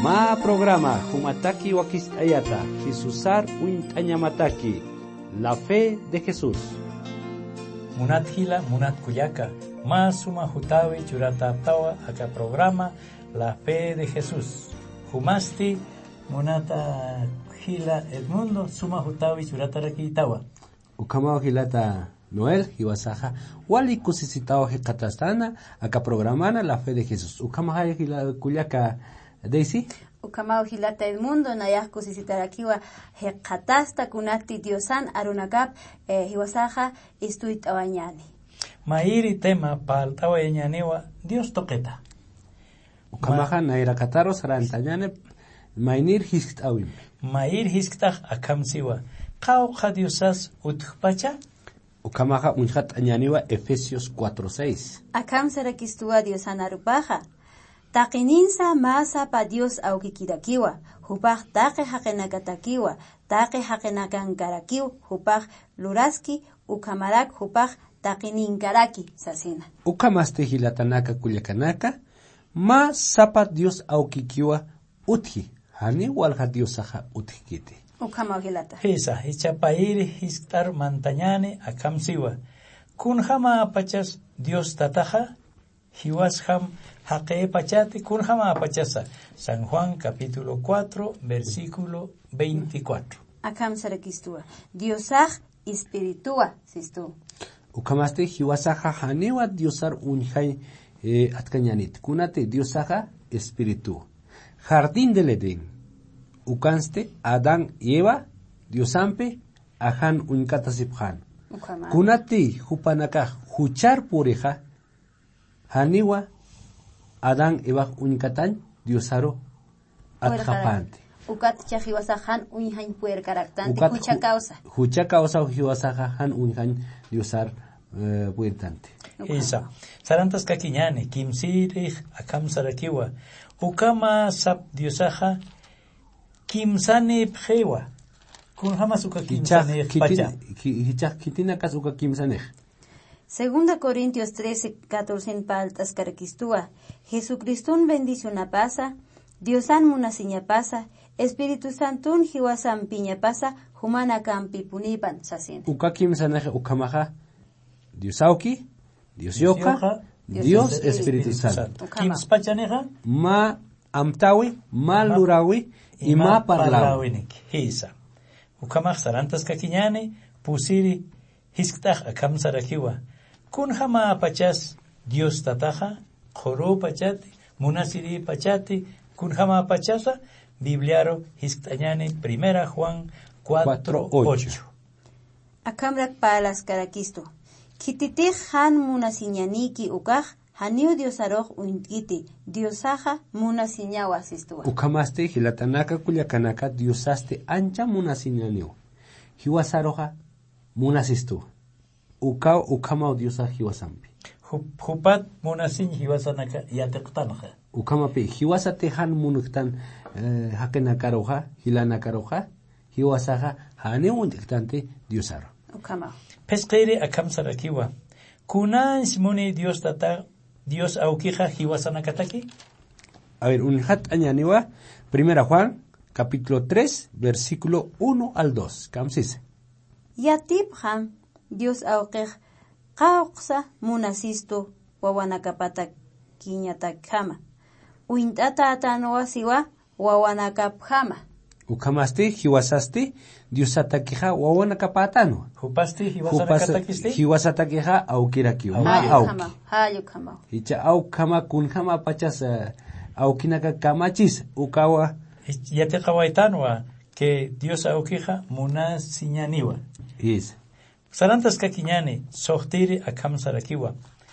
Ma programa Humataki Wakis Ayata, Jesusar Uintañamataki, la fe de Jesús. Munat Hila, Munat Kuyaka, Masuma Hutawi Churata Tawa, acá programa La Fe de Jesús. Humasti, Munata Hila El Mundo, Suma Hutawi Churata Raki Tawa. Ukamao Hilata Noel, Hiwasaja, Wali Kusisitao Hekatastana, acá programana La Fe de Jesús. Ukamao Hila Kuyaka Daisy. Ukamao Hilata El Mundo, Nayah Kusisitarakiwa Hekatasta Kunati Diosan Arunakap, Hiwasaja Istuit Awañani. Mairi tema pal tawa eñaniwa Dios toqueta. Ukamaja naira kataro sarantañane mainir hiskawim. Mair hisktaj akamsiwa. Qawqa Diosas utpacha. Ukamaja unjat añaniwa Efesios 4:6. Akam sarakistua Diosan arupaja. Taqininsa masa pa Dios aukikirakiwa. Hupaj taqe haqenakatakiwa. Taqe haqenakankarakiw. Hupaj luraski ukamarak hupaj Taqininkaraki sasina. Ukamaste hilatanaka kuyakanaka, ma sapa Dios aukikiwa uthi, hani walha Diosaja uthikiti. Ukamao hilata. Hisa, hichapairi hisktar mantañane akamsiwa. Kun hama apachas Dios tataja, hiwas ham haqe pachati kun hama apachasa. San Juan capítulo 4, versículo 24. Akam sarakistua. Diosaj espiritua sistu. Ukamaste hiwasaja haniwa Diosar unjai atkañanit. Kunate Diosaja espíritu. Jardín del Edén. Ukanste Adán y Eva Diosampe ajan unkatasiphan. Kunate hupanaka huchar pureja haniwa Adán Eva unkatan Diosaro atjapante. Ukat chahiwasajan unjain puer karaktante hucha causa. Hucha causa hiwasaja han unjain Diosar puertante. Isa. Sarantas kakiñane, kimsirih akam sarakiwa. Ukama sap Diosaja kimsane pjewa. Kun hamas uka kimsane pacha. Hichak kitina kas uka kimsane. Segunda Corintios 13:14 paltas karakistua. Jesucristún bendición pasa, Diosan munasiña pasa, Espíritu Santún hiwasan piña pasa, humana campi punipan sasin. Uka kimsane ukamaja Diosauki, Dios Yoka, Dios Espíritu Santo. Kims pachaneja? Ma amtawi, ma lurawi, y ma parlawi. Hisa. Ukamach sarantas kakiñane, pusiri, hisktaj akam sarakiwa. Kun hama apachas, Dios tataja, joro pachati, munasiri pachati, kun hama apachasa, bibliaro hisktañane, primera Juan 4:8. Akamrak palas karakisto. Kititij han munasiñaniki ukaj, haniu Diosaroj uinkiti, Diosaja munasiñawa sistua. Ukamaste hilatanaka kuyakanaka Diosaste ancha munasiñaniu. Hiwasaroja munasistu. Ukama Diosa hiwasampi. Hupat munasin hiwasanaka yateqtanaja. Ukamape hiwasate han munuktan hakenakaroja, hilanakaroja, hiwasaja haniu untante Diosaro. Ukama. Pesquere akam sarakiwa. Kunan simone Dios tata, Dios aukija hiwasanakataki. A ver, un hat añaniwa, primera Juan, capítulo 3, versículo 1 al 2. Kamsis. Yatib ham, Dios aukij, qawqsa munasisto, wawanakapata kiñatakama. Uintata atanoa siwa, wawanakaphama. Ukamaste, hiwasaste, Dios ataqueja, wawanakapatano. Hupasti hiwasanakatakiste. Hiwasataqueja, aukirakiwa. Hayukama. Hicha aukama kunjama pachas, aukinaka kamachis, ukawa. Yateqawaitanwa, que Dios aukija munasiñaniwa. Yes. Sarantas kakiñane, sohtiri akam sarakiwa.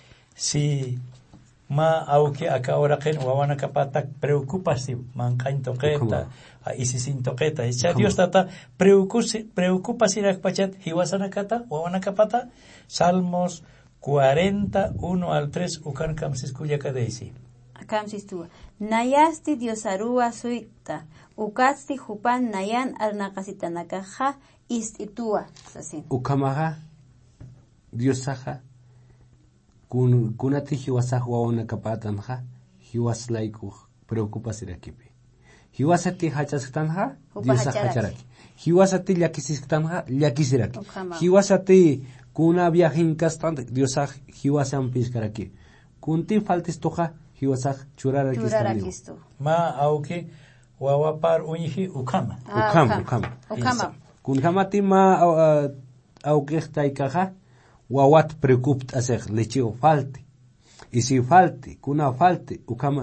Si ma auki aka oraqen wawanakapatak preocupasi manqain toqeta, isisin toqeta. Icha Dios tata preocupasi rakpachat hiwasanakata, wawanakapata. Salmos 41 al 3 ukan kamsis kuyakadeisi. Akam sistua. Nayasti Diosarua suikta. Ukatsti hupan nayan arnaqasitanakaja istitua sasin. Ukamaja Diosaja kunati hiwasaj wawanakapatanja hiwaslaiku preocupa sirakipi. hiwasati hachasktanja Upa Dios hacharaki. hacharaki hiwasati llakisiktanja llakisiraki Ukama. hiwasati kuna viajin kastante Dios hiwasan piskaraki kunti faltis toja hiwasak churaraki Churarakistu. Ma auki wawapar unyihi ukama. Ukama. Kun hamati ma auqihtaikaja wawat preocupt hacer lecheo falte. Y si falte, kuna falte, ukama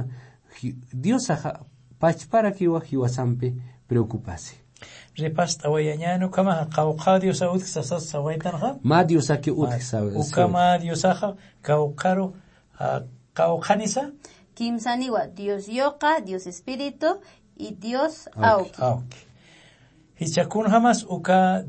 Dios aja pachpara kiwa hiwasampe preocupase. Repasta wayañano kama qawqa Dios aut sasas sawaitanha. Ma Dios ake utsawe. Ukama Dios aja qawqaro qawqanisa. Kimsaniwa, Dios yoka, Dios espíritu y Dios auki. Auki. Hichakun hamas uka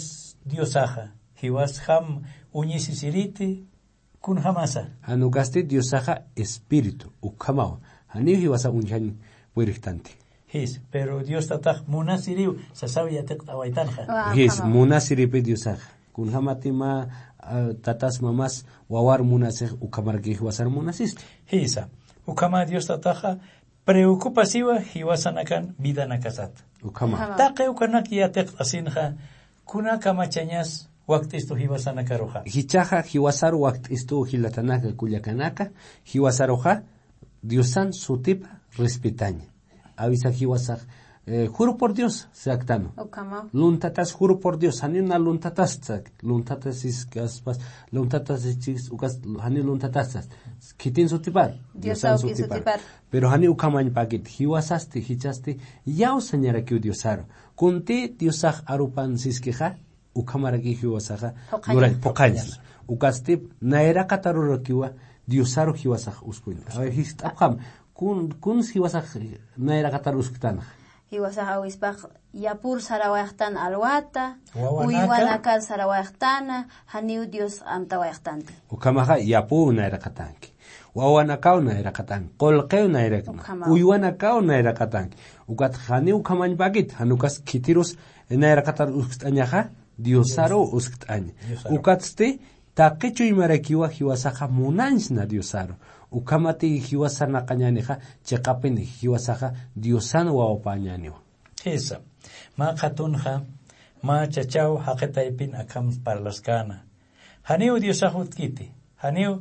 Dios aja. Hiwas ham uñisisiriti kun hamasa. Hanukaste Dios aja espíritu ukama. Hani hiwasa unjan pueriktante. His, pero Dios tataq munasiriu sasawi yatek tawaitanha. His munasiripe Dios aja. Kun hamati ma tatas mamas wawar munasih ukamarki hiwasar munasiste. Hisa. Ukama Dios tataja preocupasiwa hiwasanakan vida nakasat. Ukama. Taqe ukanak yatek asinha kuna kamachanyas waqtistu hiwasanakaruha. Hichaja hiwasar waqt istu hilatanaka kuyakanaka hiwasaroja Diosan sutipa respetaña. Avisa hiwasaj juro por Dios seactano. Ukama. Luntatas juro por Dios hani una luntatas luntatas is kaspas luntatas is ukas hani luntatas kitin sutipar Diosan sutipar. Pero hani ukamañ paquet hiwasaste hichaste yao señara que Diosaro kunti Diosaj arupan siskeja ukamara que hiwasaja durai pokañas ukastip naera kataruro kiwa Diosaro hiwasaj uskuin. A ver histapjam kun hiwasaj naera katar uskutana. Hiwasaj awispaj yapur sarawayajtan alwata, Wawanaka. uywanakal sarawayajtana, haniu Dios amtawayajtante. Ukamaja yapu naera katanki. Wawanakao naera katanki. Kolqeo naera katanki. Uywanakao naera katanki. Ukat hani ukamañ bagit hanukas kitirus naera katar uskutañaja Diosaro uskutaña. Ukatste taqichuy marakiwa hiwasaja munanchna Diosaro. Ukamati hiwasana kañaneja chekapeni hiwasaja Diosano waopañaniwa. Hisa. Ma katunha ma chachao haqetaipin akam parlaskana. Haniu Dios ahut kiti. Haniu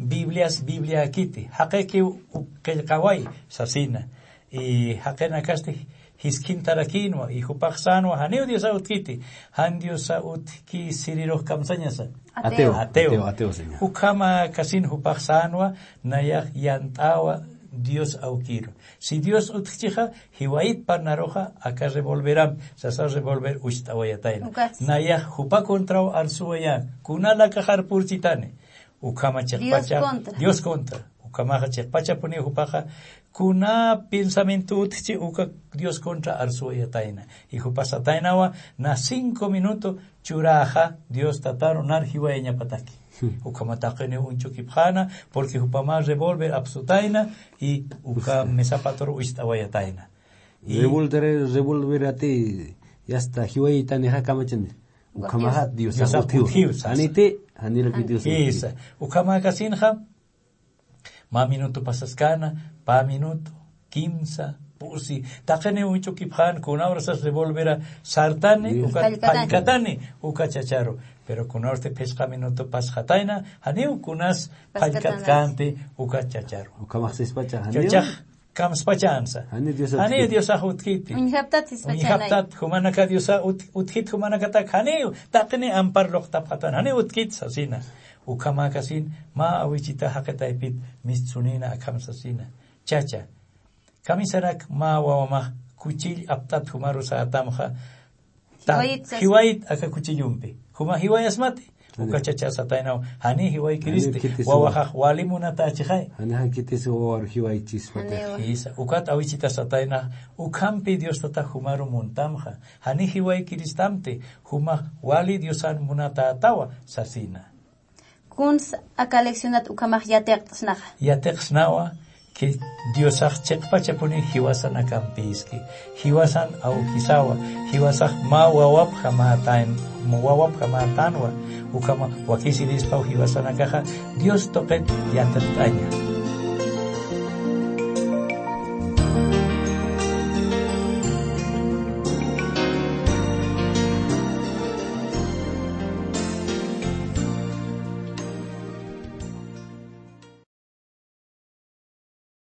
Biblia kiti. Haqeki ukelkawai sasina. Y haqena kasti hiskintarakinwa y hupaqsanwa haniu Dios ahut kiti. Han Dios ahut ki siriroh kamsañasa. Ateo señor. Ukama kasin hupaqsanwa nayak yantawa Dios aukiro. Si Dios utchija hiwait parnaroja acá revolverán, sasa revolver ustawayataina. Nayak hupa kontrao arsuaya, kunala kajar purchitane. Ukama chekpacha Dios contra. Ukama chekpacha pone hupaja kuna pensamiento utchi uka Dios contra arsuayataina. Y hupasatainawa na 5 minutos churaja Dios tataro nar hiwaya pataki. Ukamataqene unchukipjana porque upama revolver absutaina y uka mesapatoro ustawayataina. Revolver ati yasta hiwayitane hakamachane. Ukamaha Dios autiyo. Anite hanira que Dios. Esa. Ukama kasinha ma minuto pasaskana, pa minuto 15 pusi taqene unchukipjan con abrazas revolvera sartane uka palkatane uka chacharo. Pero con orte pesca minuto pasjataina, haneu kunas palkatkante uka chacharo. Ukamah sispacha haneu. Chachaj kam spachansa. Haneu Dios ahutkiti. Unihaptat sispachanay. Unihaptat humanaka Dios utkit humanaka tak haneu taqne ampar loqtapatan haneu utkit sasina. Ukama kasin ma awichita haqetaipit mistsunina akam sasina. Chacha. Kamisarak ma wawama kuchil aptat humaru saatamja. Hiwait aka kuchillumpi. Huma hiway asmati. Uka chacha satainao. Hani hiway kiristi. Wawahaj walimuna tachijay. Hani hakitis wawar hiway chispate. Isa. Ukat awichita sataina. Ukampi Dios tata humaru muntamja. Hani hiway kiristamte. Huma wali Diosan munata atawa sasina. Kuns akaleccionat ukamah yateqsnaja. Yateqsnawa. Que Dios chekpacha pone hiwasan akampiski, hiwasan au kisawa, hiwasak ma wawap hamatanwa, ukama wakisi dispau hiwasan akaja, Dios toqet yantataña.